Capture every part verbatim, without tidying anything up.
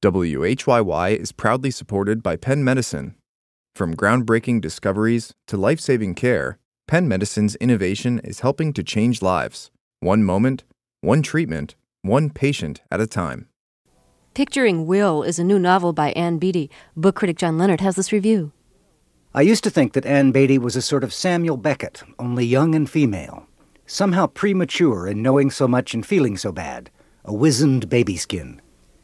W H Y Y is proudly supported by Penn Medicine. From groundbreaking discoveries to life-saving care, Penn Medicine's innovation is helping to change lives, one moment, one treatment, one patient at a time. Picturing Will is a new novel by Ann Beattie. Book critic John Leonard has this review. I used to think that Ann Beattie was a sort of Samuel Beckett, only young and female. Somehow premature in knowing so much and feeling so bad. A wizened baby skin.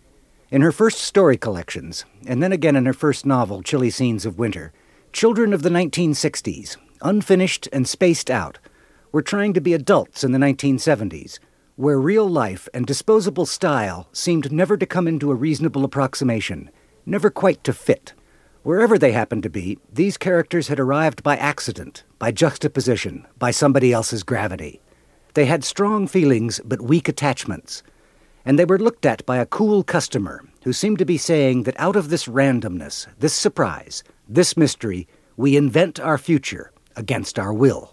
In her first story collections, and then again in her first novel, Chilly Scenes of Winter, children of the nineteen sixties, unfinished and spaced out, were trying to be adults in the nineteen seventies, where real life and disposable style seemed never to come into a reasonable approximation, never quite to fit. Wherever they happened to be, these characters had arrived by accident, by juxtaposition, by somebody else's gravity. They had strong feelings but weak attachments, and they were looked at by a cool customer who seemed to be saying that out of this randomness, this surprise, this mystery, we invent our future against our will.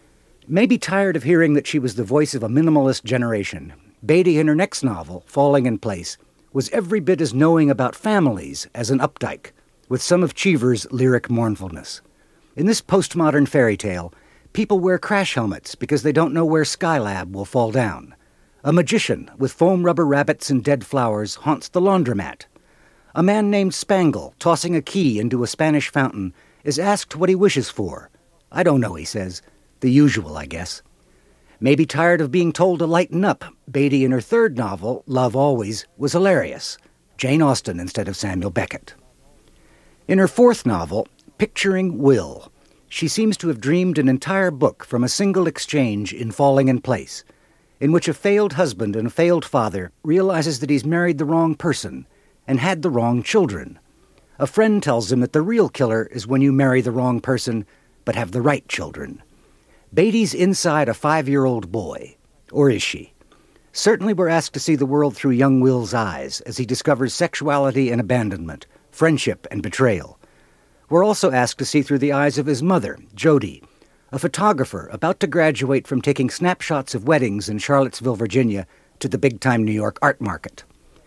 Maybe tired of hearing that she was the voice of a minimalist generation, Beattie in her next novel, Falling in Place, was every bit as knowing about families as an Updike, with some of Cheever's lyric mournfulness. In this postmodern fairy tale, people wear crash helmets because they don't know where Skylab will fall down. A magician with foam rubber rabbits and dead flowers haunts the laundromat. A man named Spangle, tossing a key into a Spanish fountain, is asked what he wishes for. I don't know, he says. The usual, I guess. Maybe tired of being told to lighten up, Beattie in her third novel, Love Always, was hilarious. Jane Austen instead of Samuel Beckett. In her fourth novel, Picturing Will, she seems to have dreamed an entire book from a single exchange in Falling in Place, in which a failed husband and a failed father realizes that he's married the wrong person and had the wrong children. A friend tells him that the real killer is when you marry the wrong person but have the right children. Beattie's inside a five-year-old boy. Or is she? Certainly we're asked to see the world through young Will's eyes as he discovers sexuality and abandonment, friendship and betrayal. We're also asked to see through the eyes of his mother, Jody, a photographer about to graduate from taking snapshots of weddings in Charlottesville, Virginia, to the big-time New York art market.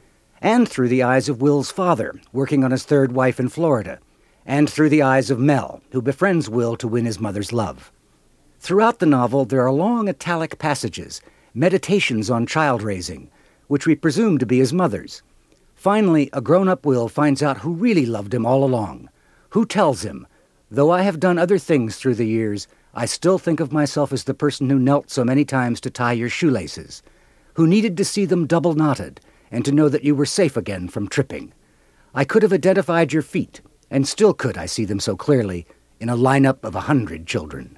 And through the eyes of Will's father, working on his third wife in Florida. And through the eyes of Mel, who befriends Will to win his mother's love. Throughout the novel, there are long italic passages, meditations on child-raising, which we presume to be his mother's. Finally, a grown-up Will finds out who really loved him all along. Who tells him, though I have done other things through the years, I still think of myself as the person who knelt so many times to tie your shoelaces, who needed to see them double-knotted and to know that you were safe again from tripping. I could have identified your feet, and still could I see them so clearly, in a lineup of a hundred children.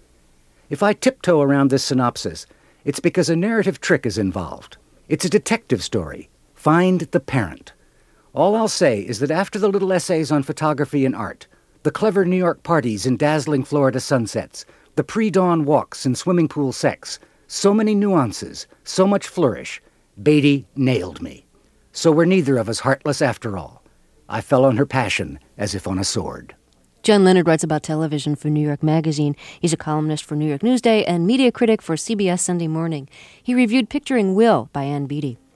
If I tiptoe around this synopsis, it's because a narrative trick is involved. It's a detective story. Find the parent. All I'll say is that after the little essays on photography and art, the clever New York parties and dazzling Florida sunsets, the pre-dawn walks and swimming pool sex, so many nuances, so much flourish, Beattie nailed me. So we're neither of us heartless after all. I fell on her passion as if on a sword. John Leonard writes about television for New York Magazine. He's a columnist for New York Newsday and media critic for C B S Sunday Morning. He reviewed Picturing Will by Ann Beattie.